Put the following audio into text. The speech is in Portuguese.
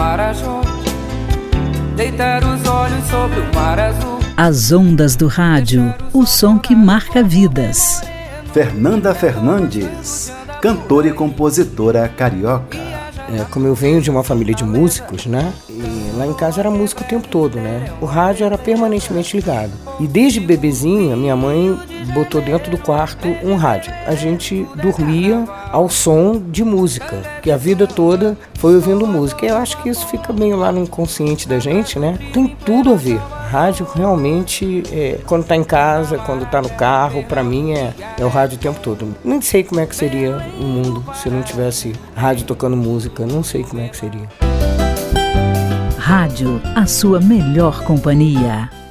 Marajó, deitar os olhos sobre o mar azul. As ondas do rádio, o som que marca vidas. Fernanda Fernandes, cantora e compositora carioca. Como eu venho de uma família de músicos, né? E lá em casa era música o tempo todo, né? O rádio era permanentemente ligado. E desde bebezinha, minha mãe botou dentro do quarto um rádio. A gente dormia ao som de música, que a vida toda foi ouvindo música. E eu acho que isso fica meio lá no inconsciente da gente, né? Tem tudo a ver. Rádio realmente, quando tá em casa, quando tá no carro, pra mim é o rádio o tempo todo. Nem sei como é que seria o mundo se não tivesse rádio tocando música, não sei como é que seria. Rádio, a sua melhor companhia.